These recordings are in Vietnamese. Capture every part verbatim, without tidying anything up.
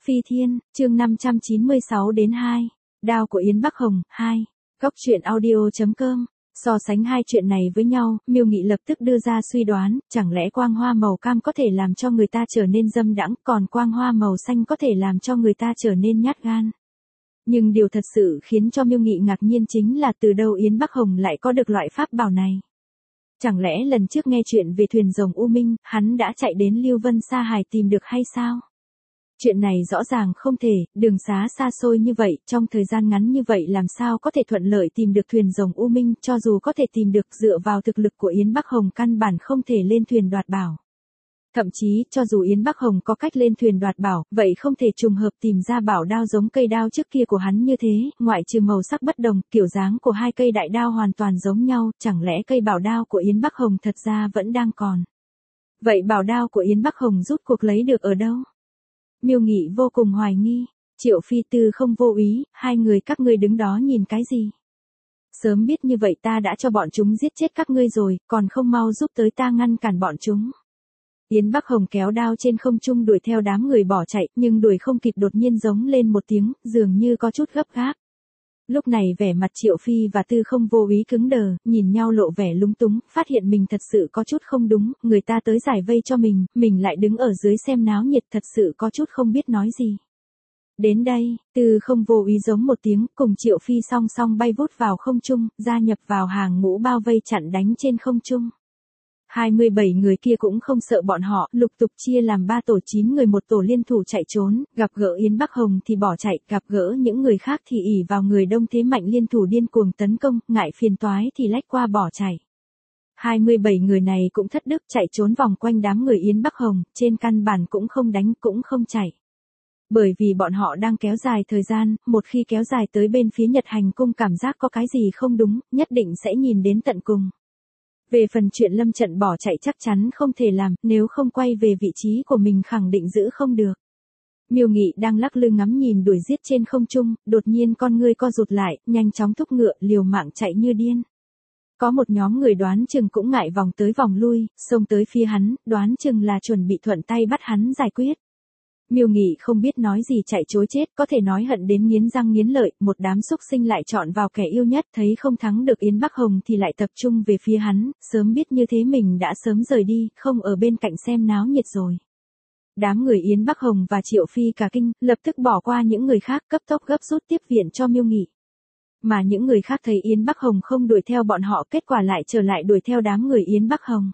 Phi Thiên, chương năm trăm chín mươi sáu đến hai. Đao của Yến Bắc Hồng, hai. Góc truyện audio.com. So sánh hai chuyện này với nhau, Miêu Nghị lập tức đưa ra suy đoán, chẳng lẽ quang hoa màu cam có thể làm cho người ta trở nên dâm đãng, còn quang hoa màu xanh có thể làm cho người ta trở nên nhát gan. Nhưng điều thật sự khiến cho Miêu Nghị ngạc nhiên chính là từ đâu Yến Bắc Hồng lại có được loại pháp bảo này. Chẳng lẽ lần trước nghe chuyện về thuyền rồng U Minh, hắn đã chạy đến Lưu Vân Sa Hải tìm được hay sao? Chuyện này rõ ràng không thể, đường xá xa xôi như vậy, trong thời gian ngắn như vậy làm sao có thể thuận lợi tìm được thuyền rồng U Minh, cho dù có thể tìm được dựa vào thực lực của Yến Bắc Hồng căn bản không thể lên thuyền đoạt bảo. Thậm chí, cho dù Yến Bắc Hồng có cách lên thuyền đoạt bảo, vậy không thể trùng hợp tìm ra bảo đao giống cây đao trước kia của hắn như thế, ngoại trừ màu sắc bất đồng, kiểu dáng của hai cây đại đao hoàn toàn giống nhau, chẳng lẽ cây bảo đao của Yến Bắc Hồng thật ra vẫn đang còn. Vậy bảo đao của Yến Bắc Hồng rút cuộc lấy được ở đâu? Miêu Nghị vô cùng hoài nghi, Triệu Phi Tư không vô ý, hai người các ngươi đứng đó nhìn cái gì? Sớm biết như vậy ta đã cho bọn chúng giết chết các ngươi rồi, còn không mau giúp tới ta ngăn cản bọn chúng. Yến Bắc Hồng kéo đao trên không trung đuổi theo đám người bỏ chạy, nhưng đuổi không kịp đột nhiên giống lên một tiếng, dường như có chút gấp gáp. Lúc này vẻ mặt Triệu Phi và Tư không vô ý cứng đờ, nhìn nhau lộ vẻ lúng túng, phát hiện mình thật sự có chút không đúng, người ta tới giải vây cho mình, mình lại đứng ở dưới xem náo nhiệt thật sự có chút không biết nói gì. Đến đây, Tư không vô ý giống một tiếng, cùng Triệu Phi song song bay vút vào không trung, gia nhập vào hàng ngũ bao vây chặn đánh trên không trung. hai mươi bảy người kia cũng không sợ bọn họ, lục tục chia làm ba tổ chín người một tổ liên thủ chạy trốn, gặp gỡ Yến Bắc Hồng thì bỏ chạy, gặp gỡ những người khác thì ỷ vào người đông thế mạnh liên thủ điên cuồng tấn công, ngại phiền toái thì lách qua bỏ chạy. hai mươi bảy người này cũng thất đức chạy trốn vòng quanh đám người Yến Bắc Hồng, trên căn bản cũng không đánh cũng không chạy. Bởi vì bọn họ đang kéo dài thời gian, một khi kéo dài tới bên phía Nhật Hành Cung cảm giác có cái gì không đúng, nhất định sẽ nhìn đến tận cùng. Về phần chuyện lâm trận bỏ chạy chắc chắn không thể làm, nếu không quay về vị trí của mình khẳng định giữ không được. Miêu Nghị đang lắc lư ngắm nhìn đuổi giết trên không trung, đột nhiên con ngươi co rụt lại, nhanh chóng thúc ngựa, liều mạng chạy như điên. Có một nhóm người đoán chừng cũng ngại vòng tới vòng lui, xông tới phía hắn, đoán chừng là chuẩn bị thuận tay bắt hắn giải quyết. Miêu Nghị không biết nói gì chạy chối chết, có thể nói hận đến nghiến răng nghiến lợi, một đám xúc sinh lại chọn vào kẻ yêu nhất, thấy không thắng được Yến Bắc Hồng thì lại tập trung về phía hắn, sớm biết như thế mình đã sớm rời đi, không ở bên cạnh xem náo nhiệt rồi. Đám người Yến Bắc Hồng và Triệu Phi cả kinh, lập tức bỏ qua những người khác cấp tốc gấp rút tiếp viện cho Miêu Nghị. Mà những người khác thấy Yến Bắc Hồng không đuổi theo bọn họ, kết quả lại trở lại đuổi theo đám người Yến Bắc Hồng.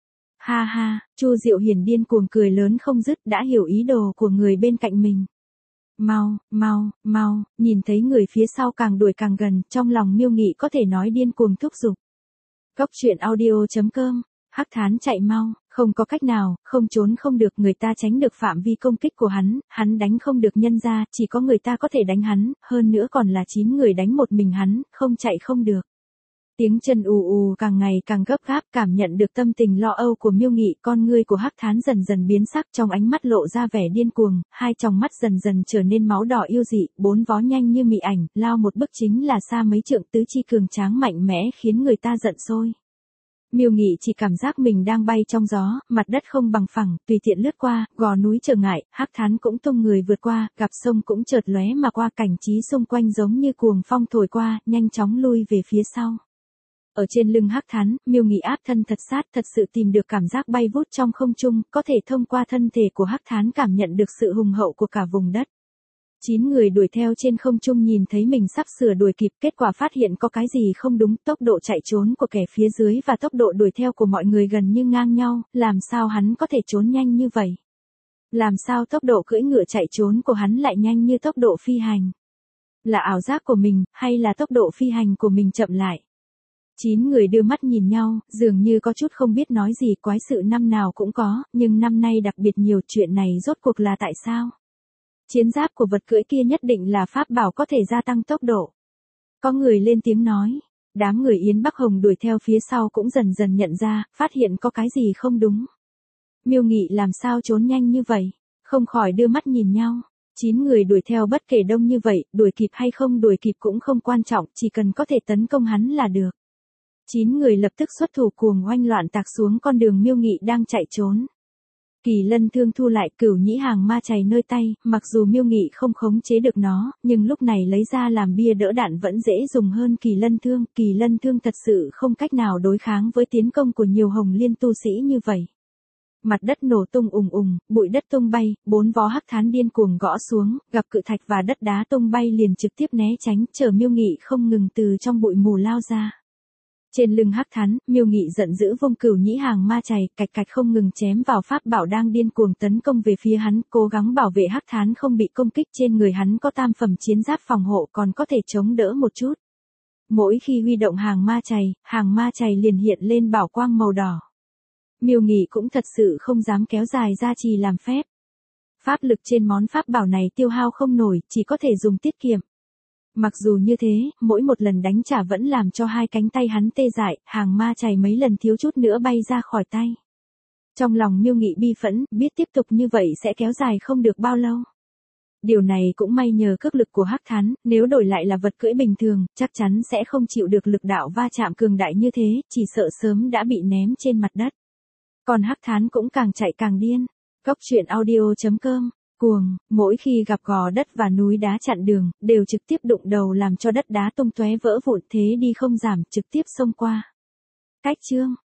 Ha ha, Chu Diệu Hiền điên cuồng cười lớn không dứt, đã hiểu ý đồ của người bên cạnh mình. Mau, mau, mau, nhìn thấy người phía sau càng đuổi càng gần, trong lòng Miêu Nghị có thể nói điên cuồng thúc giục. Góc truyện audio.com. Hắc Thán chạy mau, không có cách nào, không trốn không được, người ta tránh được phạm vi công kích của hắn, hắn đánh không được nhân ra, chỉ có người ta có thể đánh hắn, hơn nữa còn là chín người đánh một mình hắn, không chạy không được. Tiếng chân ù ù càng ngày càng gấp gáp, cảm nhận được tâm tình lo âu của Miêu Nghị, con ngươi của Hắc Thán dần dần biến sắc, trong ánh mắt lộ ra vẻ điên cuồng, hai tròng mắt dần dần trở nên máu đỏ yêu dị, bốn vó nhanh như mị ảnh, lao một bước chính là xa mấy trượng, tứ chi cường tráng mạnh mẽ khiến người ta giận sôi. Miêu Nghị chỉ cảm giác mình đang bay trong gió, mặt đất không bằng phẳng, tùy tiện lướt qua, gò núi trở ngại, Hắc Thán cũng tung người vượt qua, gặp sông cũng chợt lóe mà qua, cảnh trí xung quanh giống như cuồng phong thổi qua, nhanh chóng lui về phía sau. Ở trên lưng Hắc Thán, Miêu Nghị áp thân thật sát, thật sự tìm được cảm giác bay vút trong không trung, có thể thông qua thân thể của Hắc Thán cảm nhận được sự hùng hậu của cả vùng đất. Chín người đuổi theo trên không trung nhìn thấy mình sắp sửa đuổi kịp, kết quả phát hiện có cái gì không đúng, tốc độ chạy trốn của kẻ phía dưới và tốc độ đuổi theo của mọi người gần như ngang nhau, làm sao hắn có thể trốn nhanh như vậy? Làm sao tốc độ cưỡi ngựa chạy trốn của hắn lại nhanh như tốc độ phi hành? Là ảo giác của mình, hay là tốc độ phi hành của mình chậm lại? Chín người đưa mắt nhìn nhau, dường như có chút không biết nói gì, quái sự năm nào cũng có, nhưng năm nay đặc biệt nhiều, chuyện này rốt cuộc là tại sao? Chiến giáp của vật cưỡi kia nhất định là pháp bảo có thể gia tăng tốc độ. Có người lên tiếng nói, đám người Yến Bắc Hồng đuổi theo phía sau cũng dần dần nhận ra, phát hiện có cái gì không đúng. Miêu Nghị làm sao trốn nhanh như vậy, không khỏi đưa mắt nhìn nhau. Chín người đuổi theo bất kể đông như vậy, đuổi kịp hay không đuổi kịp cũng không quan trọng, chỉ cần có thể tấn công hắn là được. Chín người lập tức xuất thủ cuồng oanh loạn tạc xuống con đường Miêu Nghị đang chạy trốn. Kỳ lân thương thu lại cửu nhĩ hàng ma chày nơi tay, mặc dù Miêu Nghị không khống chế được nó, nhưng lúc này lấy ra làm bia đỡ đạn vẫn dễ dùng hơn kỳ lân thương. Kỳ lân thương thật sự không cách nào đối kháng với tiến công của nhiều hồng liên tu sĩ như vậy. Mặt đất nổ tung ùng ùng, bụi đất tung bay, bốn vó hắc thán điên cuồng gõ xuống, gặp cự thạch và đất đá tung bay liền trực tiếp né tránh, chờ Miêu Nghị không ngừng từ trong bụi mù lao ra. Trên lưng hắc thán, Miêu Nghị giận dữ vung cửu nhĩ hàng ma chày, cạch cạch không ngừng chém vào pháp bảo đang điên cuồng tấn công về phía hắn, cố gắng bảo vệ hắc thán không bị công kích. Trên người hắn có tam phẩm chiến giáp phòng hộ còn có thể chống đỡ một chút. Mỗi khi huy động hàng ma chày, hàng ma chày liền hiện lên bảo quang màu đỏ. Miêu Nghị cũng thật sự không dám kéo dài ra trì làm phép. Pháp lực trên món pháp bảo này tiêu hao không nổi, chỉ có thể dùng tiết kiệm. Mặc dù như thế, mỗi một lần đánh trả vẫn làm cho hai cánh tay hắn tê dại, hàng ma chày mấy lần thiếu chút nữa bay ra khỏi tay. Trong lòng Miêu Nghị bi phẫn, biết tiếp tục như vậy sẽ kéo dài không được bao lâu. Điều này cũng may nhờ cước lực của hắc thán, nếu đổi lại là vật cưỡi bình thường, chắc chắn sẽ không chịu được lực đạo va chạm cường đại như thế, chỉ sợ sớm đã bị ném trên mặt đất. Còn hắc thán cũng càng chạy càng điên. Cốc truyện audio chấm com, cuồng, mỗi khi gặp gò đất và núi đá chặn đường, đều trực tiếp đụng đầu làm cho đất đá tung tóe vỡ vụn, thế đi không giảm, trực tiếp xông qua. Cách chương